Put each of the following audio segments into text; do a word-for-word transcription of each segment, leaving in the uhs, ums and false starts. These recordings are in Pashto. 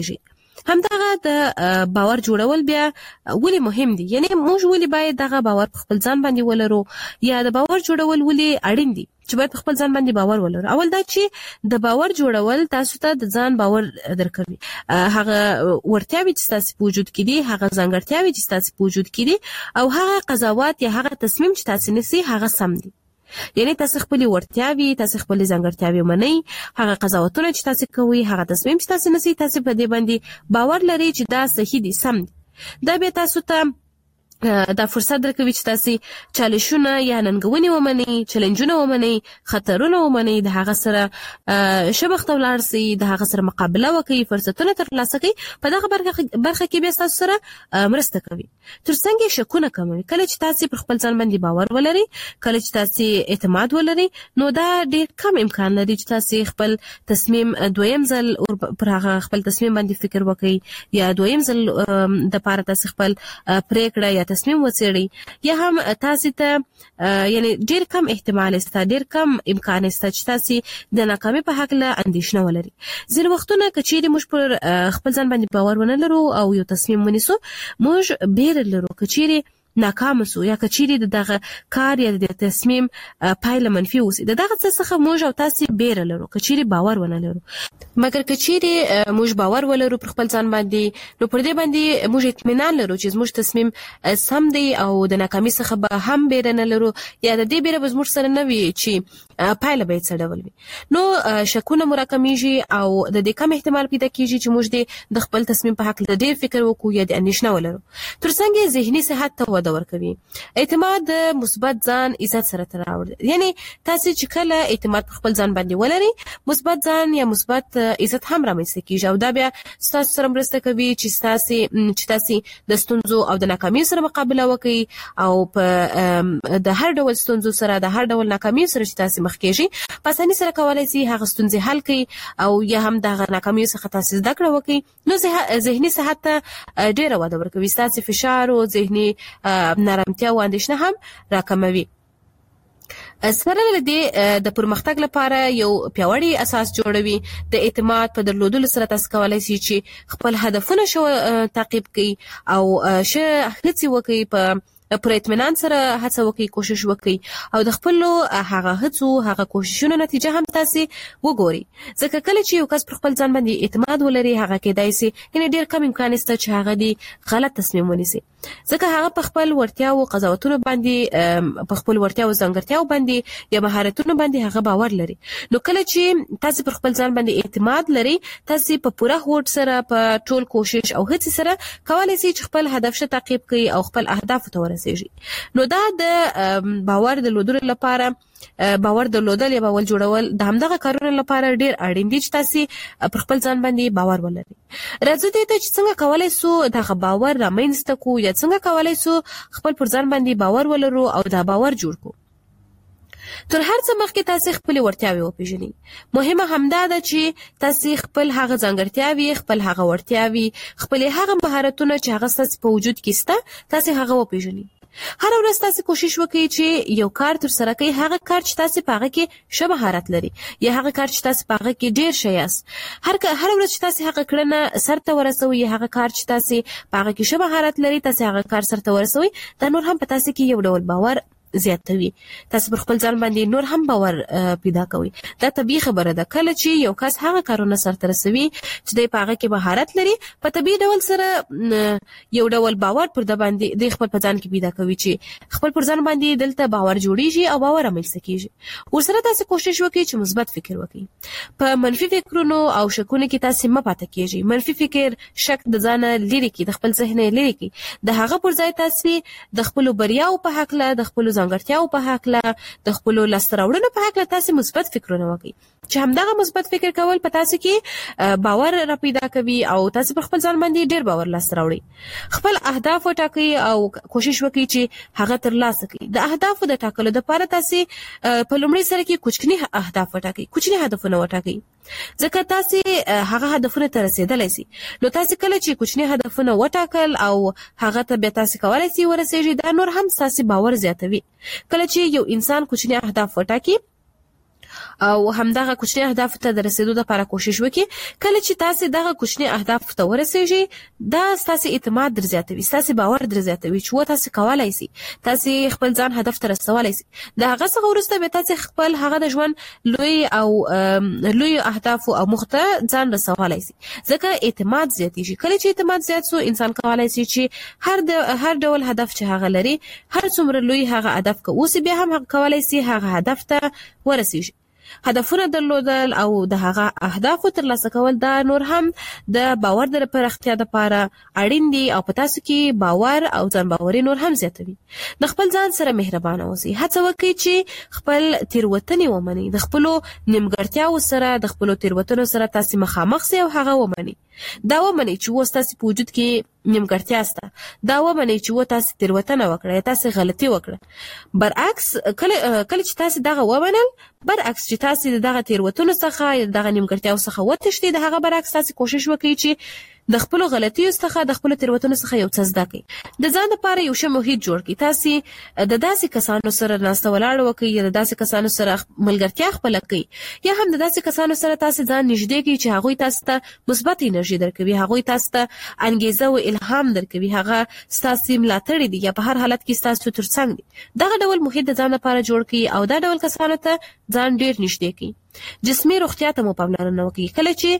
کیږي. همدغه د باور جوړول بیا ولې مهم دي؟ یعنی موږ ولې باید دغه باور په خپل ځان باندې ولرو، یا د باور جوړول ولې اړین دي چې باید په خپل ځان باندې باور ولرو؟ اول دا چې د باور جوړول تاسو ته د ځان باور درکوي. هغه ورتیاوي چې تاسو په وجود کې دي، هغه ځانګړتیاوي چې تاسو په وجود کې دي، او هغه قضاوت یا هغه تصمیم چې تاسو نیسئ هغه سم دي. یعنی تاسو خپل ورتیاوي، تاسو خپل ځانګړتیاوي منئ، هغه قضاوتونه چې تاسو کوئ، هغه تصمیم چې تاسو نیسئ، تاسو په دې باندې باور لرئ چې دا صحیح دي، سم دي. دا بیا تاسو ته دا فرصت درکوي چې تاسو چالشونه یا ننګونې ومنئ، چیلنجونه ومنئ، خطرونه ومنئ، د هغه سره شبخته ولاړ سئ، د هغه سره مقابله وکړئ، فرصتونه ترلاسه کړئ. په دغه برخه کې بیا تاسو سره مرسته کوي. ترڅنګ شکونه کموي. کله چې تاسو پر خپل ځان باندې باور ولرئ، کله چې تاسو اعتماد ولرئ، نو دا ډېر کم امکان لري چې تاسو خپل تصمیم دویم ځل پر هغه خپل تصمیم باندې فکر وکړئ، یا دویم ځل د پاره تاسو خپل پریکړه یا تصمیم وڅېړئ، یا هم تاسو ته یعنی ډېر کم احتمال سته، ډېر کم امکان سته چې تاسو د ناکامۍ په هکله اندېښنه ولرئ. ځینې وختونه که چیرې موږ پر خپل ځان باندې باور ونه لرو او یو تصمیم ونیسو، موږ بیره لرو که چیرې ناکام سو، یا که چیرې دغه کار یا د تصمیم پایله منفي اوسي. دغه څه څخه موږ او تاسو بیره لرو که چیرې باور ونه لرو. مګر که چیرې موږ باور ولرو پر خپل ځان باندې، نو پر دې باندې موږ اطمینان لرو چې موږ تصمیم سم دی، او د ناکامۍ څخه به هم بیره نه لرو، یا د دې بیره به زموږ سره نه وي چې پایله به یې څه ډول وي. نو شکونه مو راکمیږي، او د دې کم احتمال پیدا کیږي چې موږ د خپل تصمیم په هکله ډېر فکر وکړو یا د اندېښنه ولرو. ترڅنګ ذهني صحت ته وده ورکوي. اعتماد د مثبت ځان عزت سره تړاو. یعنی تاسو چې کله اعتماد په خپل ځان باندې ولرئ، مثبت ځان یا مثبت عزت هم رامنځته کیږي، او دا بیا تاسو سره مرسته کوي چې تاسو چې تاسو د ستونزو او د ناکامۍ سره مقابله وکړئ، او په د هر ډول ستونزو سره، د هر ډول ناکامۍ سره چې تاسو مخ کیږئ، په اسانۍ سره کولای شئ هغه ستونزې حل کړئ، او یا هم د ناکامۍ څخه تاسو زده کړه وکړئ. نو ذهني صحت ته ډېره وده ورکوي. تاسو فشار او ذهني نارامتیا او اندېښنه هم راکموي. سره له دې د پرمختګ لپاره یو پیاوړی اساس جوړوي. د اعتماد په درلودلو سره تاسو کولای شئ چې خپل هدفونه شو تعقیب کړئ، او شه هڅې وکړئ، په پر اطمینان سره هڅه وکړئ، کوشش وکړئ، او د خپل هغه هڅو هغه کوششونو نتیجه هم تاسو وګورئ. ځکه کله چې یو کس پر خپل ځان باندې اعتماد ولري، هغه کېدای شي یعنی ډېر کم امکان شته چې هغه دی غلط تصمیم ونیسي، ځکه هغه په خپل ورتیا او قضاوتونو باندې، په خپل ورتیا او ځانګړتیاو باندې یا مهارتونو باندې هغه باور لري. نو کله چې تاسو پر خپل ځان باندې اعتماد لري، تاسو په پوره هوډ سره، په ټول کوشش او هڅې سره کولای شئ چې خپل هدف شه تعقیب کړئ او خپل اهداف ته ورسئ. نو دا د باور د لودلو لپاره، باور درلودل یا باور جوړول د همدغه کارونو لپاره ډیر اړین دي چې تاسو پر خپل ځان باندې باور ولرئ. راځي ته چې څنګه کولای شو دغه باور رامنځته کو، یا څنګه کولای شو خپل پر ځان باندې باور ولرو او دا باور جوړ کو. تر هر څه مخکې تاسو خپل ورتیاوي وپیژنئ. مهمه همدا ده چې تاسو خپل هغه ځانګړتیاوي، خپل هغه ورتیاوي، خپل هغه مهارتونه چې هغه ستاسو په وجود کې شته، تاسو هغه وپیژنئ. هر ورځ تاسو کوشش وکړئ چې یو کار تر سره کړئ، هغه کار چې تاسو په هغه کې ښه مهارت لري، یا هغه کار چې تاسو په هغه کې ډیر ښه یاست. هر هر ورځ چې تاسو هغه کړنه سرته ورسوي، هغه کار چې تاسو په هغه کې ښه مهارت لري، تاسو هغه کار سرته ورسوي، دا نور هم په تاسو کې یو ډول باور زیاتوي. تاسو پر خپل ځان باندې نور هم باور پیدا کوئ. دا طبيعي خبره ده. کله چې یو کس هغه کارونه سرته رسوي چې د هغه کې مهارت لري، په طبيعي ډول سره یو ډول باور پر د باندې د خپل ځان کې پیدا کوي چې خپل پر ځان باندې دلته باور جوړیږي او باور رامنځته کیږي. ورسره تاسو کوشش وکړئ چې مثبت فکر وکړئ. په منفي فکرونو او شکونو کې تاسو مه پاتې کیږئ. منفي فکر شک د ځان لري کې، د خپل ذهن لري کې، د هغه پر ځای تاسو د خپل بریاو په حق له، د خپل ځانګړتیاو په حق له، د خپل لاستراوړنو په حق له تاسو مثبت فکرونه وکړئ، چې همدغه مثبت فکر کول په تاسو کې باور را پیدا کوي او تاسو پر خپل ځان باندې ډیر باور لاستراوړئ. خپل اهداف وټاکئ او کوشش وکړئ چې هغه ترلاسه کړئ. د اهدافو د ټاکلو لپاره تاسو په لومړي سره کې کوچني اهداف وټاکئ، کوچني هدفونه وټاکئ، ځکه تاسو هغه هدفونه ته رسیدلای شئ. نو تاسو کله چې کوچني هدفونه وټاکل او هغه ته بیا تاسو کولای شئ ورسیږئ، دا نور هم تاسو باور زیاتوي. کله چې یو انسان کوچني اهداف وټاکي، او همدغه کوچني اهداف ته د رسیدو لپاره کوشش وکړي. کله چې تاسو دغه کوچني اهداف ته ورسیږئ دا تاسو اعتماد در زیاتوي، تاسو باور در زیاتوي چې و تاسو کولای شئ، تاسو خپل ځان هدف ته رسولای شئ. د هغه څخه وروسته به تاسو خپل هغه د ژوند لوی او لوی اهداف او مخته ځان رسولای شئ. ځکه اعتماد زیاتېږي. کله چې اعتماد زیات شو انسان کولای شي چې هر د هر ډول هدف چې هغه لري، هر څومره لوی هغه هدف که اوس بیا هم کولای شي هغه هدف ته ورسیږي. هدفونه درلودل او د هغه اهداف ترلاسه کول دا نور هم د باور د پراختیا لپاره اړین دي او په تاسو کې باور او ځان باوري نور هم زیاتوي. د خپل ځان سره مهربانه اوسئ. هڅه وکړئ چې خپل تیروتنې ومنئ. د خپل نیمګړتیاو سره د خپل تیروتنو سره تاسو مخامخ سئ او هغه ومنئ. دا ومنئ چې و تاسو په وجود کې نیمګړتیا سته. دا ومنئ چې و تاسو تیروتنه وکړه، تاسو غلطي وکړه. برعکس کله کله چې تاسو دغه ومنل، برعکس چې تاسو دغه تیروتنو څخه دغه نیمګړتیاو څخه وتښتئ، د هغه برعکس تاسو کوشش وکړئ چې د خپل غلطیو څخه د خپل تیروتنو څخه یو څه زده کړئ. د ځان لپاره یو ښه محیط جوړ کړئ. تاسو د داسې کسانو سره ناسته ولاړه وکړئ یا د داسې کسانو سره ملګرتیا خپله کړئ یا هم د داسې کسانو سره تاسو ځان نږدې کړئ چې هغوی تاسو ته مثبت انرژي درکوي، هغوی تاسو ته انګیزه او الهام درکوي، هغه ستاسو ملاتړي دي یا په هر حالت کې ستاسو ترڅنګ دي. دغه ډول محیط د ځان لپاره جوړ کړئ او دا ډول کسانو ته ځان ډیر نږدې کړئ. جسمي روغتیا ته مو پاملرنه وکړئ. کله چې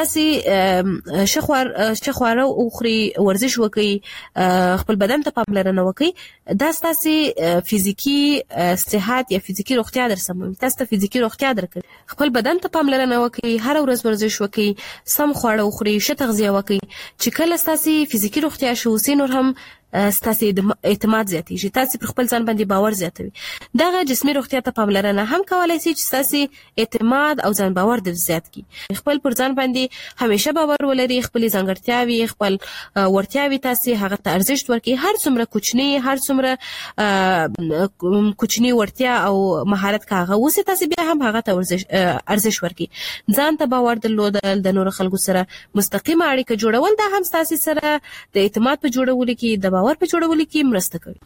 تاسو شخوار شخواره او خوري ورزش وکړئ، خپل بدن ته پاملرنه وکړئ، دا تاسو فزیکی صحت یا فزیکی روغتیا درسموي، تاسو ته فزیکی روغتیا درکوي. خپل بدن ته پاملرنه وکړئ، هر ورځ ورزش وکړئ، سم خواړه وخورئ، ښه تغذیه وکړئ چې کله تاسو فزیکی روغتیا شو سینور هم ستاسو اعتماد زیاتېږي، تاسو پر خپل ځان باندې باور زیاتوي. دغه جسمي روغتیا ته پاملرنه هم کولای شي چې تاسو اعتماد او ځان باور در زیات کړي. خپل پر ځان باندې همیشه باور ولرئ، خپل ځانګړتیاوي، خپل ورتیاوي تاسو هغه ته ارزښت ورکړئ. هر څومره کوچنی هر څومره کوچنی ورتیا او مهارت کاغه اوس تاسو بیا هم هغه ته ارزښت ورکړئ. ځان ته باور درلودل، د نور خلکو سره مستقیمه اړیکه جوړول دا هم تاسو سره د اعتماد په جوړولو کې د باور په جوړولو کې مرسته کوي.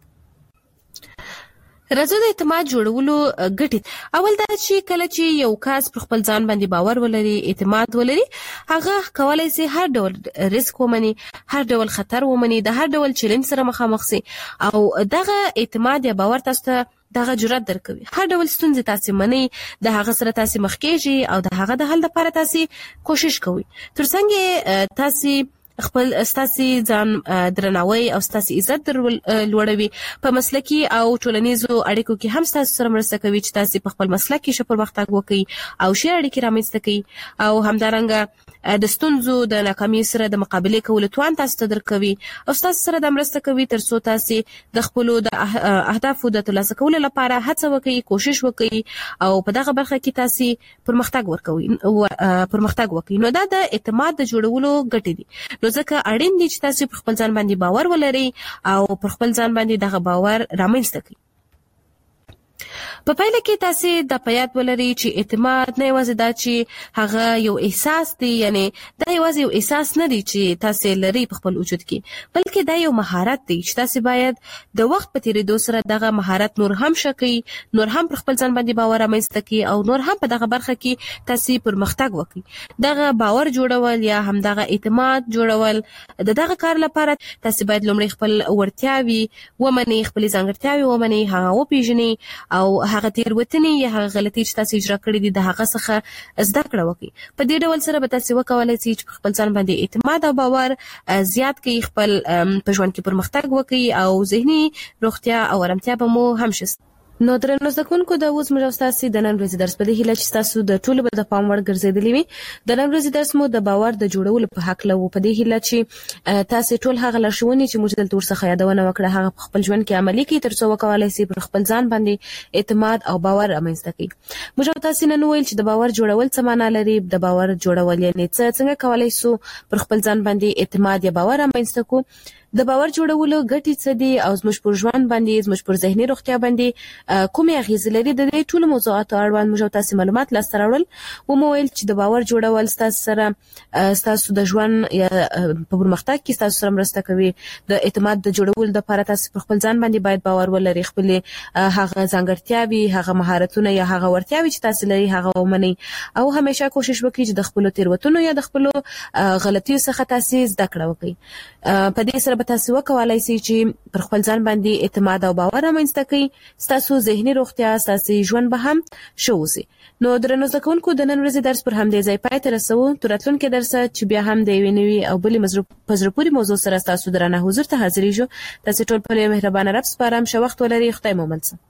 راځو د اعتماد جوړولو ګټې. اول دا چې کله چې یو کس پر خپل ځان باندې باور ولري، اعتماد ولري، هغه کولای شي هر ډول ریسک ومني، هر ډول خطر ومني، د هر ډول چیلنج سره مخامخ شي او دغه اعتماد یا باور تاسو ته دغه جرأت درکوي. هر ډول ستونزې تاسو منئ، د هغه سره تاسو مخ کېږئ او د هغه د حل لپاره تاسو کوشش کوئ. ترڅنګ تاسو خپل ستاسو ځان درناوی او ستاسو عزت لوړوي. په مسلکي او ټولنیزو اړیکو کې هم ستاسو سره مرسته کوي چې تاسو په خپل مسلک کې ښه پرمختګ وکړئ او ښې اړیکې رامنځته کړئ او همدارنګه د ستونزو د ناکامۍ سره د مقابلې کولو توان تاسو ته درکوي او ستاسو سره د مرسته کوي ترڅو تاسو د خپل د اهدافو د ترلاسه کولو لپاره هڅه وکړئ، کوشش وکړئ او په دغه برخه کې تاسو پرمختګ ورکوي پرمختګ وکړئ. نو دا د اعتماد د جوړولو ګټې دي. نو ځکه اړین دي چې تاسو پر خپل ځان باندې باور ولرئ او پر خپل ځان باندې دغه باور رامنځته کړئ. په پایله کې تاسو د پیات ولري چې اعتماد نه یوازې دا چې هغه یو احساس دی، یعنی دا یوازې یو احساس نه دی چې تاسو لري په خپل وجود کې، بلکې دا یو مهارت دی چې تاسو باید د وخت په تیریدو سره دغه مهارت نور هم شکړئ، نور هم پر خپل ځان باندې باور رامنځته کړئ او نور هم په دغه برخه کې تاسو پرمختګ وکړئ. دغه باور جوړول یا هم دغه اعتماد جوړول د دغه کار لپاره تاسو باید لومړی خپل ورتیاوي ومنئ، خپل ځانګړتیاوي ومنئ، هغه وپیژنئ او هغه تیروتنې یا هغه غلطۍ چې تاسو اجرا کړې دي د هغه څخه زده کړه وکړئ. په دې ډول سره به تاسو وکولای شئ چې خپل ځان باندې اعتماد او باور زیات کړئ، خپل په ژوند کې پرمختګ وکړئ او ذهني روغتیا او آرامتیا به مو هم شي. نو درنو زده کوونکو دا اوس موږ تاسو د نن ورځې درس په دې هیله چې تاسو د ټولو به د پام وړ ګرځېدلی وي. د نن ورځې درس مو د باور د جوړولو په حق له و په دې هیله چې تاسو ټول هغه لارښوونې چې موږ دلته ورڅخه یادونه وکړه هغه په خپل ژوند کې عملي کړئ ترڅو وکولای شئ پر خپل ځان باندې اعتماد او باور رامنځته کړئ. موږ تاسو نن ویل چې د باور جوړول څه معنی لري، د باور جوړول یعنی څه څنګه کولای شو پر خپل ځان باندې اعتماد یا باور رامنځته کړو، د باور جوړولو ګټې څه دي او زموږ پر ژوند باندې زموږ پر ذهني روغتیا باندې کومې اغیزې لري. د دې ټولو موضوعاتو اړوند موږ تاسو معلومات لاسته راوړل و مو ویل چې د باور جوړول ستاسو سره ستاسو د ژوند یا په پرمختګ کې ستاسو سره مرسته کوي. د اعتماد د جوړول د لپاره تاسو په خپل ځان باندې باید باور ولرئ، خپل هغه ځانګړتیاوي، هغه مهارتونه یا هغه ورتیاوي چې تاسو لري هغه ومنئ او همیشه کوشش وکړئ چې د خپل تیروتنو یا د خپل غلطیو څخه تاسو زده کړه وکړئ. په دې سره به تاسو وکولای شئ چې پر خپل ځان باندې اعتماد او باور رامنځته کړئ. تاسو ذهني روغتیا، تاسو ژوند به هم شوسي. نو درنو زده کوونکو د نن ورځې درس پر همدې ځای پای ته رسوو. تر راتلونکي درسه چې بیا هم د یوې نوې او بلې مزرو پورې موضوع سره تاسو درنه حضور ته حاضرېږو. تاسو ټول په مهربانه رب سپارم. ښه وخت ولرئ. خدای مو مل شه.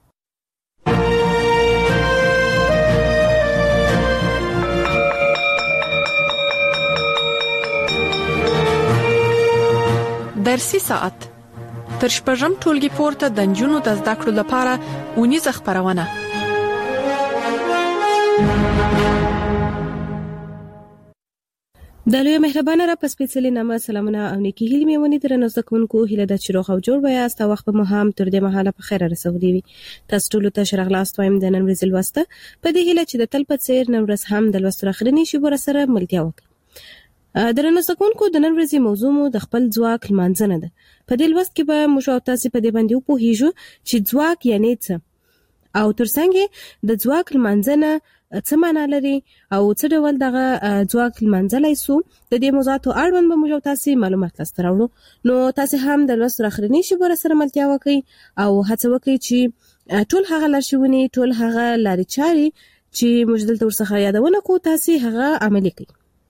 درسي ساعت تر شپږم ټولګي پورته د نجونو د زده کړو لپاره اونیزه خبرونه. د لوی مهربانه رب سپېڅلې نامه سلامونه او نیکی هیلې مې ونې درنو زده کوونکو. هیله ده چې روغ او جوړ وایاست او وخت به مو هم تر دې مهاله په خیر رسولي وي. تاسو ټولو ته ښه راغلاست وایم د نن ورځې لوسته په دې هیله چې د تل په څیر نن ورځ هم د لوستو اخرنی شیبه سره ملتیا وکړي. درنو زده کوونکو د نن ورځې موضوع مو د خپل ځواک لمانځنه ده. په دې لوست کې به موږ او تاسو په دې باندې وپوهیږو چې ځواک یعنی څه او ترڅنګ د ځواک لمانځنه څه معنا لري او څه ډول دغه ځواک لمانځلای سو. د دې موضوعاتو اړوند به موږ او تاسو معلومات لاسته راوړو. نو تاسو هم د لوست اخرنی شیبه سره ملتیا وکړئ او هڅه وکړئ چې ټول هغه لارښوونې، ټول هغه لارې چارې چې موږ دلته ورڅخه یادونه کوو تاسو هغه عملي کړئ.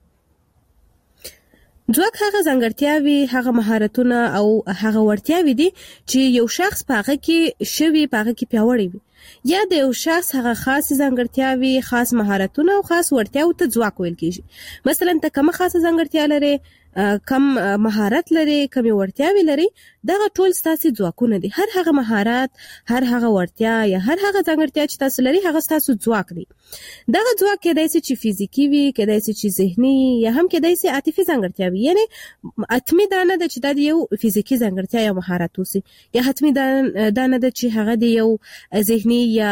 ځواک هغه ځانګړتیاوي، هغه مهارتونه او هغه ورتیاوي دي چې یو شخص په هغه کې شوی، په هغه کې پیاوړی وي، یا د یو شخص هغه خاص ځانګړتیاوي، خاص مهارتونه او خاص ورتیاو ته ځواک ویل کیږي. مثلا ته کومه خاصه ځانګړتیا لري، کم مهارت لري، کم ورتیاوي لري، دغه ټول ستاسو ځواکونه دي. هر هغه مهارت، هر هغه ورتیا یا هر هغه ځانګړتیا چې تاسو لري هغه ستاسو ځواک دی. دغه ځواک کېدای شي چې فزیکی وي، کېدای شي چې ذهني، یا هم کېدای شي عاطفي ځانګړتیا وي. یعنی اتمی دا نه ده چې دا یو فزیکی ځانګړتیا یا مهارت وسی، یا اتمی دا نه ده چې هغه دی یو ذهني یا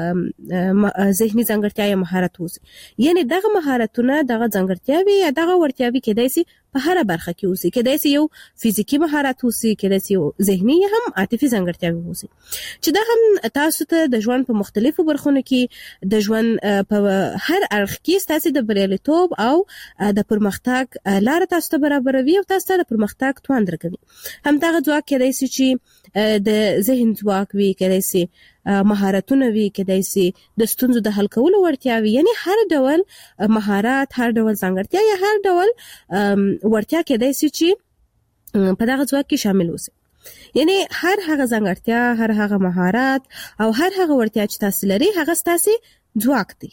ذهني ځانګړتیا یا مهارت وسی. یعنی دغه مهارتونه، دغه ځانګړتیاوي یا دغه ورتیاوي کېدای شي په هر برخه کې وسی. کېدای شي یو فزیکی مهارت وسی، کېدای شي یو ذهني یا هم عاطفي ځانګړتیاوي وسی چې دا هم تاسو ته د ژوند په مختلفو برخو کې د ژوند په هر اړخ کې تاسو د بریالیتوب او د پرمختګ لار تاسو ته برابروي او تاسو ته د پرمختګ توان درکوي. هم دغه ځواک کېدای شي چې د ذهن ځواک وي، کېدای شي مهارتونه وي، کېدای شي د ستونزو د حل کولو ورتیا وي. یعنی هر ډول مهارت، هر ډول ځانګړتیا یا هر ډول ورتیا کېدای شي چې په دغه ځواک کې شامل وي. یعنی هر هغه ځانګړتیا، هر هغه مهارت او هر هغه ورتیا چې تاسو لري هغه ستاسو ځواک دی.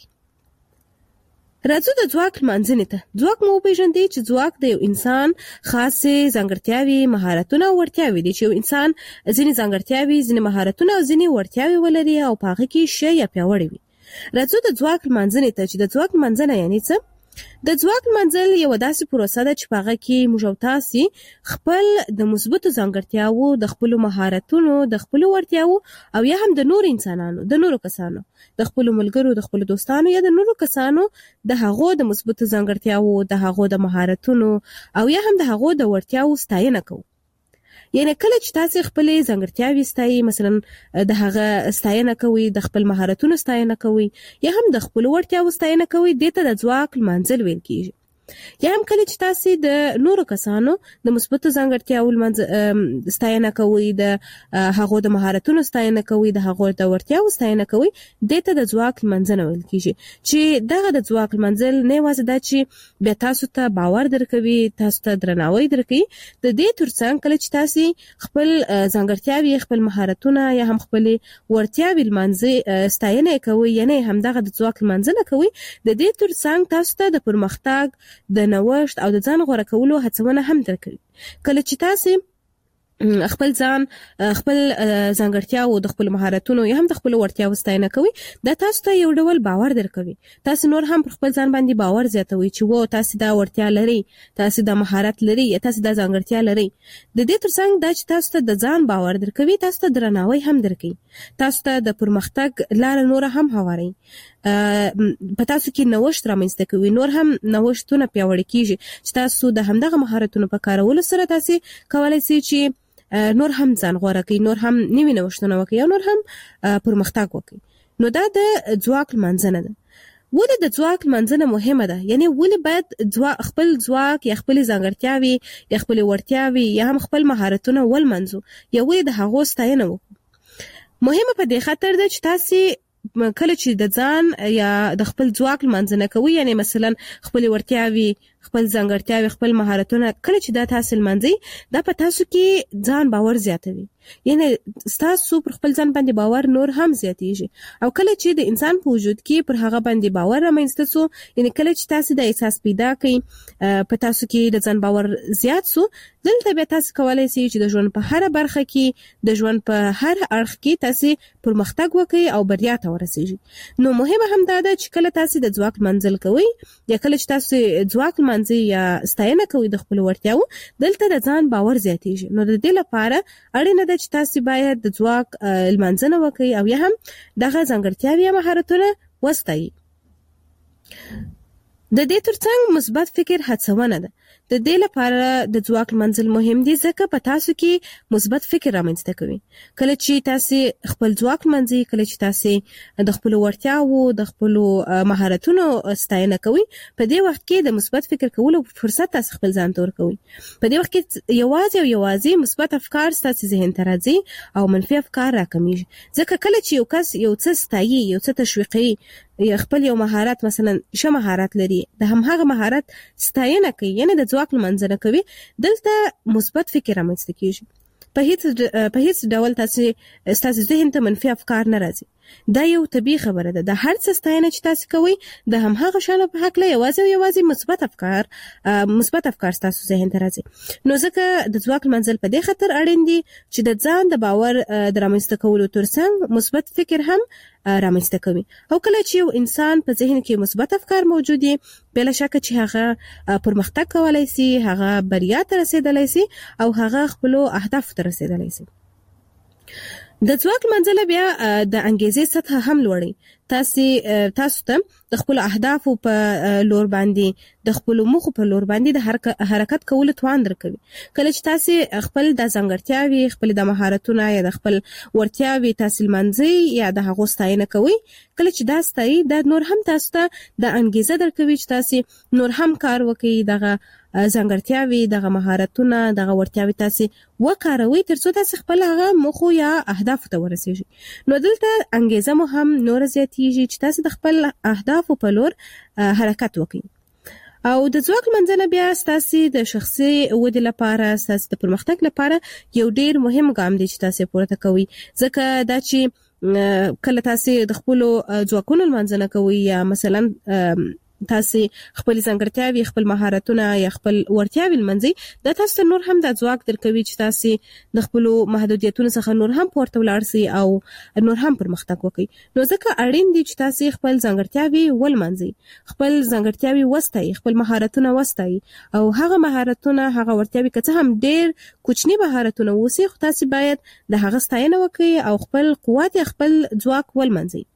راځو د ځواک لمانځنې ته. ځواک مو پیژندې چې ځواک د یو انسان خاصه ځانګړتیاوي، مهارتونه او ورتیاوي دي چې یو انسان ځینې ځانګړتیاوي، ځینې مهارتونه او ځینې ورتیاوي ولري او په هغه کې شی یا پیاوړی وي. راځو د ځواک لمانځنې ته چې د ځواک لمانځنه یعنی څه. د ځواک لمانځل یو داسې پروسه ده چې په هغه کې موږ او تاسو خپل د مثبتو ځانګړتیاوو، د خپل مهارتونو، د خپل ورتیاوو او یا هم د نور انسانانو، د نورو کسانو، د خپل ملګرو، د خپل دوستانو یا د نورو کسانو د هغو د مثبتو ځانګړتیاوو، د هغو د مهارتونو او یا هم د هغو د ورتیاوو ستاینه کوو. یعنی کله چې تاسو خپل ځانګړتیاوي ستایي، مثلا د هغه ستاینه کوي، د خپل مهارتونو ستاینه کوي یا هم د خپل ورتیاوو ستاینه کوي، دته د ځواک لمانځل ویل کیږي. یا هم کله چې تاسو د نورو کسانو د مثبتو ځانګړتیاوو ستاینه کوي، د هغو د مهارتونو ستاینه کوي، د هغو د ورتیاوو ستاینه کوي، دته د ځواک لمانځنه ویل کیږي. چې دغه د ځواک لمانځل نه یوازې دا چې بیا تاسو ته باور درکوي، تاسو ته درناوی درکوي، د دې ترڅنګ کله چې تاسو خپل ځانګړتیاوي، خپل مهارتونه یا هم خپل ورتیاوي لمانځي ستاینه کوي، یعنی هم دغه د ځواک لمانځنه کوي، د دې ترڅنګ تاسو ته د پرمختګ، د نوښت او د ځان غوړه کولو هڅونه هم درکوي. کله چې تاسو خپل ځان خپل ځانګړتیا او د خپل مهارتونو یا هم د خپل وړتیاو ستاینه کوي دا تاسو ته یو ډول باور درکوي. تاسو نور هم پر خپل ځان باندې باور زیاتوي چې وو تاسو دا وړتیا لري، تاسو دا مهارت لري، یا تاسو دا ځانګړتیا لري. د دې ترڅنګ دا چې تاسو ته د ځان باور درکوي تاسو ته درناوی هم درکوي، تاسو ته د پرمختګ لار نور هم هواري، په تاسو کې نوښت رامنځته کوي، نور هم نوښتونه پیاوړي کیږي چې تاسو د همدغه مهارتونو په کارولو سره تاسو کولای شئ چې نور هم ځان غوړه کوي، نور هم نوي نوښتونه وکړي او نور هم پرمختګ وکړي. نو دا د ځواک منځنه ده. ولې د ځواک منځنه مهمه ده؟ یعنی ولې باید ځواک خپل ځواک یا خپل ځانګړتیاوي یا خپل وړتیاوي یا هم خپل مهارتونه ولمنځو یا ولې د هغو ستاینه وکړو؟ مهمه په دې خاطر ده چې تاسو کله چې د ځان یا د خپل ځواک منځنه کوي، یعنی مثلا خپل وړتیاوي، خپل ځانګړتیاوي، خپل مهارتونه کله چې دا تاسو منځي دا په تاسو کې ځان باور زیاتوي، یعنی تاسو پر خپل ځان باندې باور نور هم زیاتیږي. او کله چې د انسان په وجود کې پر هغه باندې باور رامنځته سو، یعنی کله چې تاسو د احساس پیدا کړئ په تاسو کې د ځان باور زیات سو، دلته به تاسو کولای شئ چې د ژوند په هر برخه کې د ژوند په هر اړخ کې تاسو پرمختګ وکړئ او بریا ته ورسیږئ. نو مهمه هم دا ده چې کله تاسو د ځواک منزل کوئ یا کله چې تاسو ځواک منځي یا ستاینه کوي د خپل وړتیاو، دلته د ځان باور زیاتیږي. نو د دې لپاره اړینه ده چې تاسو باید د ځواک المنځنه وکړئ او یا هم دغه ځانګړتیاوي یا مهارتونه وستایي. د دې ترڅنګ مثبت فکر هڅونه ده. د دې لپاره د ځواک منزل مهم دي ځکه په تاسو کې مثبت فکر رامنځته کوي. کله چې تاسو خپل ځواک منځي، کله چې تاسو د خپل وړتیاو د خپل مهارتونو ستاینه کوي، په دې وخت کې د مثبت فکر کولو فرصت تاسو خپل ځان ته ورکوي. په دې وخت کې یوازې او یوازې مثبت افکار تاسو ذهن ته راځي او منفي افکار راکمیږي. ځکه کله چې یو کس یو څه ستایي، یو څه تشویقي، یا خپل یو مهارت مثلا ش مهارت لري، د هم هغه مهارت ستاینه کوي، یعنی د ځواک منځنه کوي، دلته مثبت فکر رامنځته کیږي. په هیڅ په هیڅ ډول تاسو تاسو ذهن ته منفي افکار نه راځي. دا یو طبيعي خبره ده. د هر څه ستاینه چې تاسو کوي د هم هغه شانو په حق له یوازې یوازې مثبت افکار مثبت افکار تاسو ذهن ته راځي. نو ځکه د ځواک منزل په دې خاطر اړین دي چې د ځان د باور د رامنځته کولو ترڅنګ مثبت فکر هم رامنځته کوي. او کله چې یو انسان په ذهن کې مثبت افکار موجود دي، بلا شک چې هغه پرمختګ کولای شي، هغه بریا ته رسیدلی شي او هغه خپل اهداف ته رسیدلی شي. د ځواک منځله بیا د انګیزې سطح هم لوړي. تاسو تاسو ته د خپل اهداف په لور باندې، د خپل موخو په لور باندې د حرکت کولو توان درکوي. کله چې تاسو خپل د ځانګړتیاوي، خپل د مهارتونو یا د خپل وړتیاوي تاسو منځي یا د هغو ستاینه کوي، کله چې دا ستایي دا نور هم تاسو ته د انګیزه درکوي چې تاسو نور هم کار وکړئ، دغه ځانګړتیاوي، دغه مهارتونه، دغه وړتیاوي تاسو وکاروئ ترڅو تاسو خپل هغه موخو یا اهداف ته ورسیږئ. نو دلته انګیزه مو هم نور زیاتیږي چې تاسو د خپل اهدافو په لور حرکت وکړئ. او د ځواک منځنه بیا تاسو د شخصي ودې لپاره، تاسو د پرمختګ لپاره یو ډیر مهم ګام دی چې تاسو پورته کوئ. ځکه دا چې کله تاسو د خپل ځواکونو منځنه کوئ یا مثلا تاسو خپل ځانګړتیاوي، خپل مهارتونه یا خپل وړتیاوي منځي، دا تاسو نور هم د ځواک درکوي چې تاسو د خپل محدودیتونو څخه نور هم پورته ولاړ شئ او نور هم پرمختګ وکړئ. نو ځکه اړین دي چې تاسو خپل ځانګړتیاوي ولمنځي، خپل ځانګړتیاوي وستایي، خپل مهارتونه وستایي او هغه مهارتونه، هغه وړتیاوي که څه هم ډیر کوچني مهارتونه وسی، خو تاسو باید د هغه ستاینه وکړئ او خپل قوت یا خپل ځواک ولمنځي.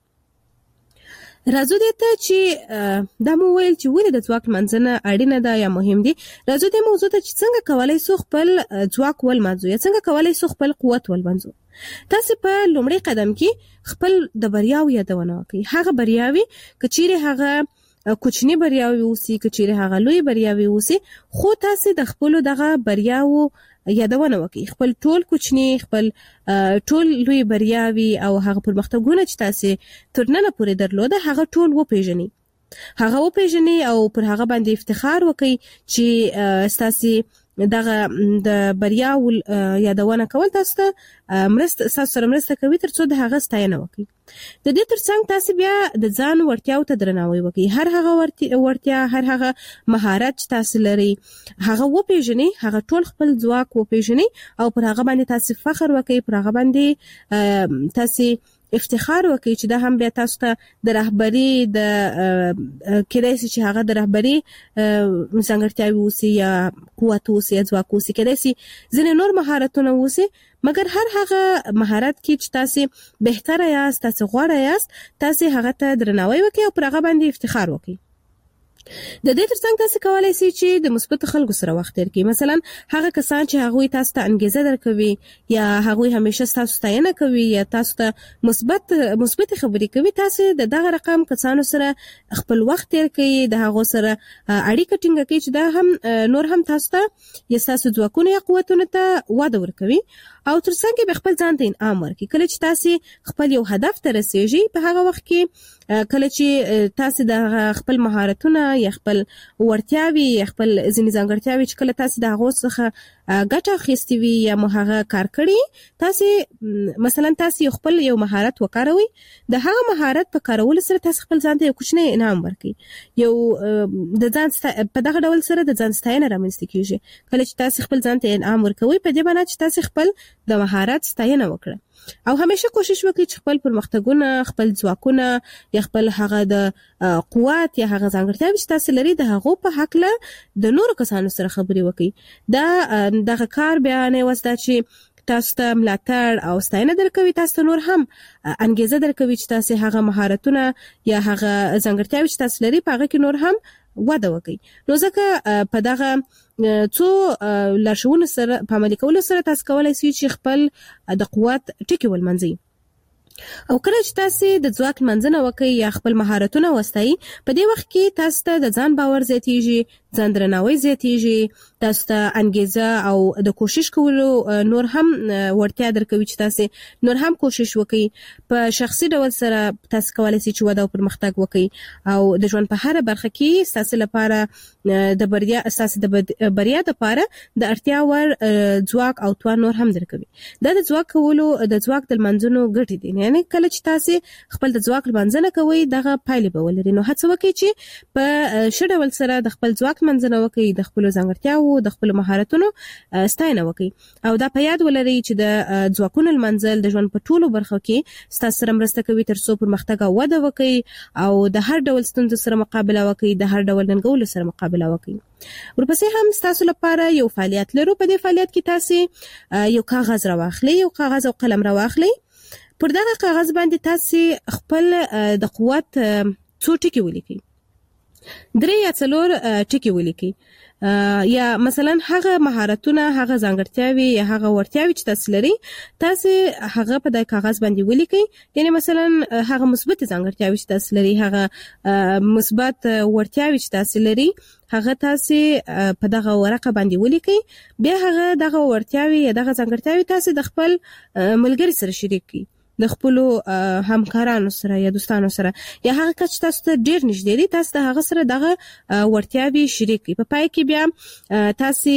راځو دې ته چې دا مو ویل چې ولې د ځواک منځنه اړینه ده یا مهم دي. راځو دې موضوع ته چې څنګه کولای شو خپل ځواک ولمنځو یا څنګه کولای شو خپل قوت ولمنځو. تاسو په لومړي قدم کې خپل د بریاو یادونه وکړئ. هغه بریاوي که چیرې هغه کوچنی بریاوي اوسي، که چیرې هغه لوی بریاوي اوسي، خو تاسو د خپل دغه بریاو یادونه وکړئ. خپل ټول کوچنی، خپل ټول لوی بریاوي او هغه پرمختګونه چې تاسو ترننه پورې درلوده هغه ټول وپیژنئ. هغه وپیژنئ او پر هغه باندې افتخار وکړئ چې تاسو دغه د بریا ول یادونه کول تاسو ته مرسته تاسو سره مرسته کوي ترڅو د هغه ستاینه وکړي. د دې ترڅنګ تاسو بیا د ځان وړتیاو ته درناوی وکړئ. هر هغه وړتیا هر هغه مهارت چې تاسو لري هغه وپیژنئ، هغه ټول خپل ځواک وپیژنئ او پر هغه باندې تاسو فخر وکړئ، پر هغه باندې تاسو افتخار وکړي چې دا هم بیا تاسو ته د رهبری د کېدای شي چې هغه د رهبری څنګهتیاوي اوسي یا قوت اوسي یا ځواک اوسي، کېدای شي ځینې نور مهارتونه اوسي، مګر هر هغه مهارت کې چې تاسو بهتره یاست، تاسو غوره یاست، تاسو هغه ته درناوی وکړئ او پر هغه باندې افتخار وکړئ. د دې ترڅنګ تاسو کولای شئ چې د مثبت خلکو سره وخت تیر کړئ. مثلا هغه کسان چې هغه تاسو ته انګیزه درکوي یا هغه همیشه تاسو ستاینه کوي یا تاسو ته مثبت مثبت خبرې کوي، تاسو د دغه رقم کسانو سره خپل وخت تیر کړئ، د هغه سره اړیکه ټینګه کړئ چې دا هم نور هم تاسو ته یا تاسو ځواکونه یا قوتونه ته وده ورکوي او ترڅنګ به خپل ځان ته انعام ورکړي. کله چې تاسو خپل یو هدف ته رسیږئ په هغه وخت کې کله چې تاسو د خپل مهارتونه یا خپل ورتیاوي یا خپل ځینې ځانګړتیاوي چې کله تاسو د هغه څخه ګټه اخیستې وي یا مو هغه کار کړی، تاسو مثلا تاسو خپل یو مهارت وکاروي، د هغه مهارت په کارولو سره تاسو خپل ځان ته یو کوچنی انعام ورکړي. یو د ځان په دغه ډول سره د ځان ستاینه رامنځته کیږي. کله چې تاسو خپل ځان ته انعام ورکوي په دې معنی چې تاسو خپل د مهارت ستاینه وکړه او همیشه کوشش وکړئ چې خپل پرمختګونه، خپل ځواکونه یا خپل هغه د قوت یا هغه ځانګړتیاوې چې تاسو لري د هغو په حق له د نورو کسانو سره خبرې وکړئ. دا دغه کار بیا نه وسته چې تاسو ته ملاتړ او ستاینه درکوي، تاسو ته نور هم انګیزه درکوي چې تاسو هغه مهارتونه یا هغه ځانګړتیاوې چې تاسو لري په هغه کې نور هم وده وکړي. نو ځکه په دغه څو لارښوونو سره په عملي کولو سره تاسو کولای شئ چې خپل د قوت ټکي ولمنځئ. او کله چې تاسو د ځواک منځنه وکړئ یا خپل مهارتونه وستایي، په دې وخت کې تاسو ته د ځان باور زیاتیږي، ځان درناوی زیاتیږي، تاسو ته انګیزه او د کوشش کولو نور هم ورتیا درکوي چې تاسو نور هم کوشش وکړئ. په شخصي ډول سره تاسو کولای شئ چې وده او پرمختګ وکړئ او د ژوند په هر برخه کې تاسو لپاره د بریا اساس د بریا لپاره د اړتیا ور ځواک او توان نور هم درکوي. دا د ځواک کولو د ځواک د منځونو ګټې دي. یعنی کله چې تاسو خپل د ځواک منځنه کوي دغه پایلې به ولري. نو هڅه وکړئ چې په ښه ډول سره د خپل ځواک منځنه وکړئ، د خپل ځانګړتیاو د خپل مهارتونو ستاینه وکړئ او دا په یاد ولرئ چې د ځواکونو منځل د ژوند په ټولو برخو کې ستاسو سره مرسته کوي ترڅو پرمختګ او وده وکړئ او د هر ډول ستونزو سره مقابله وکړئ، د هر ډول ننګولو سره مقابله وکړئ. ورپسې هم تاسو لپاره یو فعالیت لرو. په دې فعالیت کې تاسو یو کاغذ راواخلئ، یو کاغذ او قلم راواخلئ. پر دغه کاغذ باندې تاسو خپل د قوت څو ټکي ولیکئ، درې یا څلور ټکي ولیکئ، یا مثلا هغه مهارتونه، هغه ځانګړتیاوي یا هغه ورتیاوي چې تاسو لري تاسو هغه په د کاغذ باندې ولیکئ. یعنی مثلا هغه مثبت ځانګړتیاوي چې تاسو لري، هغه مثبت ورتیاوي چې تاسو لري هغه تاسو په دغه ورقه باندې ولیکئ. بیا هغه دغه ورتیاوي یا دغه ځانګړتیاوي تاسو د خپل ملګری سره شریک کړئ، د خپل همکارانو سره یا دوستانو سره یا هغه کس چې تاسو ته ډیر نږدې دي، تاسو د هغه سره دغه ورتیاوي شریک کړئ. په پای کې بیا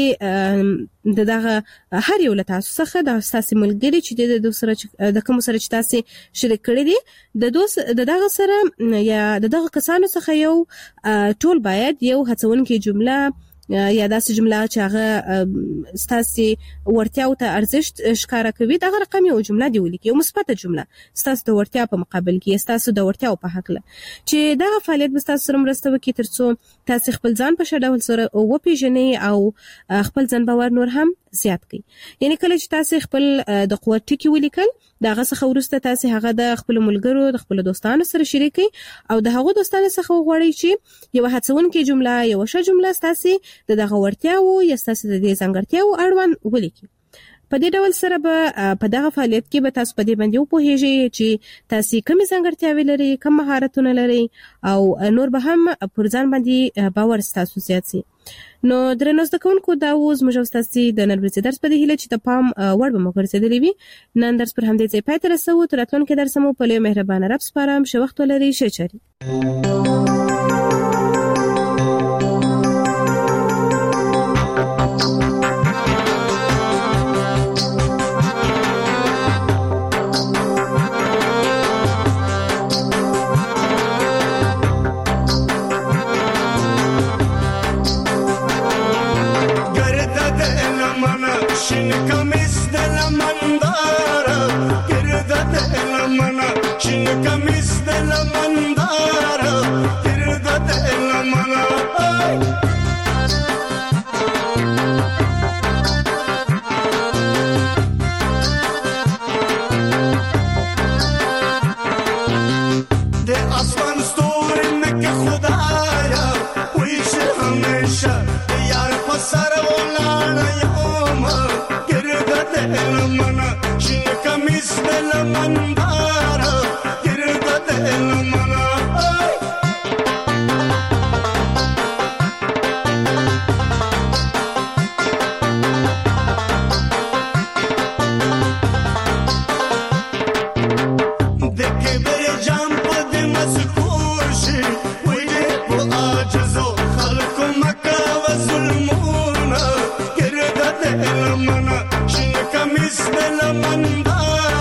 تاسو د دغه هر یو له تاسو څخه د تاسو ملګری چې د دوسر د کوم سره چې تاسو شریک کړی دي د دوس د دغه سره یا د دغه کسانو څخه یو ټول باید یو هڅونکې جمله یا داسې جمله چې هغه ستاسو ورتیاو ته ارزښت ښکارا کوي، دغه رقم یو جمله دی ولیکئ، یو مثبت جمله ستاسو د ورتیا په مقابل کې، ستاسو د ورتیاو په حق له چې دا فعالیت به تاسو سره مرسته وکړي ترڅو تاسو خپل ځان په ښه ډول سره وپیژنئ او خپل ځان باور نور هم زیات کړئ. یعنی کله چې تاسو خپل د قوت ټکي ولیکل، دغه څخه وروسته تاسو هغه د خپل ملګرو، د خپل دوستانو سره شریک کړئ او د هغو دوستانو څخه وغواړئ چې یو هڅونکې جمله، یو ښه جمله تاسو د دغه ورتیاو یا تاسو د دې ځانګړتیاو اړوند ولیکئ. په دې ډول سره به په دغه فعالیت کې به تاسو په دې باندې وپوهیږئ چې تاسو کومې ځانګړتیاوې لري، کوم مهارتونه لري او نور به هم پر ځان باندې باور ستاسو زیات شي. نو درنو زده کوونکو، دا و زموږ او ستاسو د نن ورځې درس په دې هیله چې د پام وړ به مو ګرځېدلی وي. نن درس پر همدې ځای پای ته رسوو. تر راتلونکي درس مو په لوی مهربانه رب سپارم. ښه وخت ولرئ. ښه چاري. شین کمیس د لمندار ګرد د لمنا شین کمیس د لمندار ګرد د لمنا Mandara, girda de lamana, de que bere jump de maskushi, wile po ajazo, khalko makka wa zulmuna, girda de lamana, shin kamis de lamanda.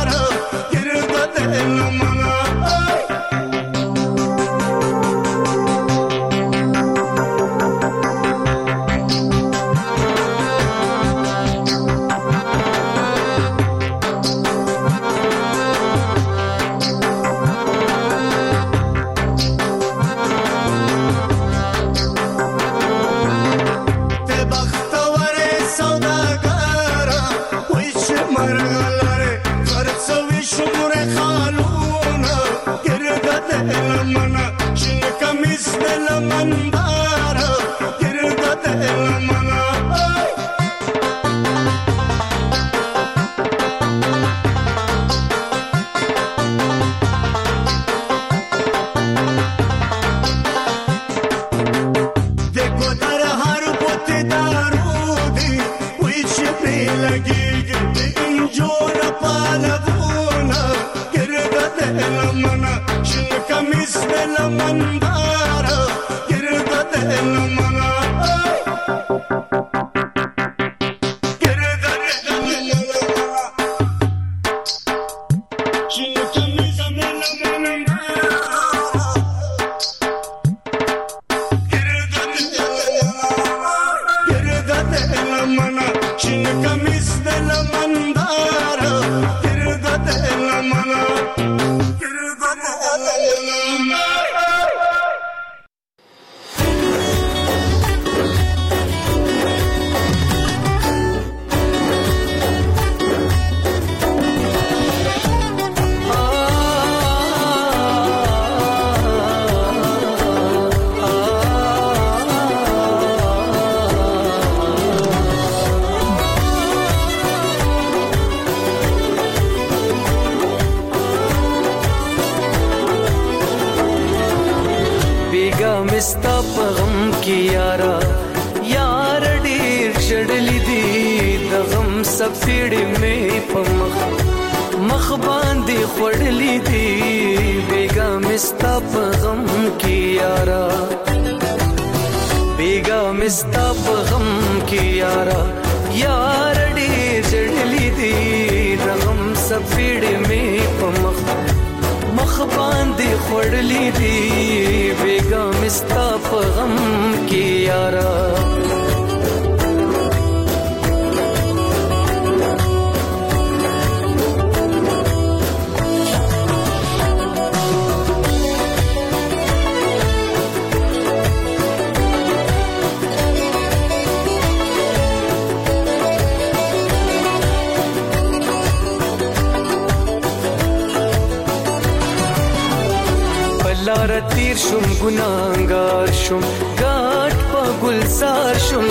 تیر شم ګناګار شم ګاټ په ګلزار شم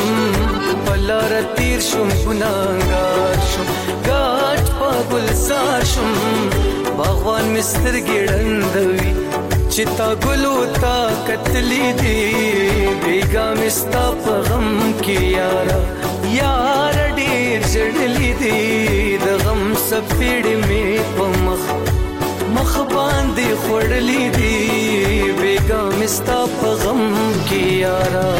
بلار تیر شم ګناګار شم ګاټ په ګلزار شم باغوان مستر ګړندوي چتا ګلو تا کتلی دی بیګا مستا په غم کې یارا یار ډیر جړلی دی د غم سپېړ می په مخ مخ باندې خړلې دی بیګا مستا په غم کې یارا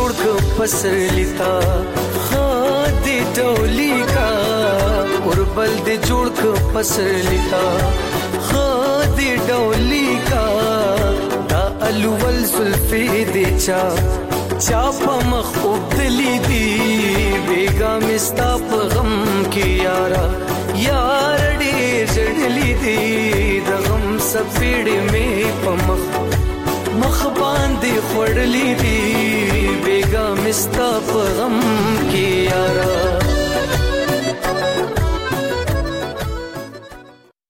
جوړ ک پسرلی تا خادي ډولي کا اوربل دې جوړ ک پسرلی تا خادي ډولي کا دا الول زلفي دې چا چا په مخ وبدلی دی بیگا مستا په غم کې یارا یار ډېر جړلی دی د غم سپېړې مې په مخ مخ باندې خړلې دی بیگا مستا په غم کې یارا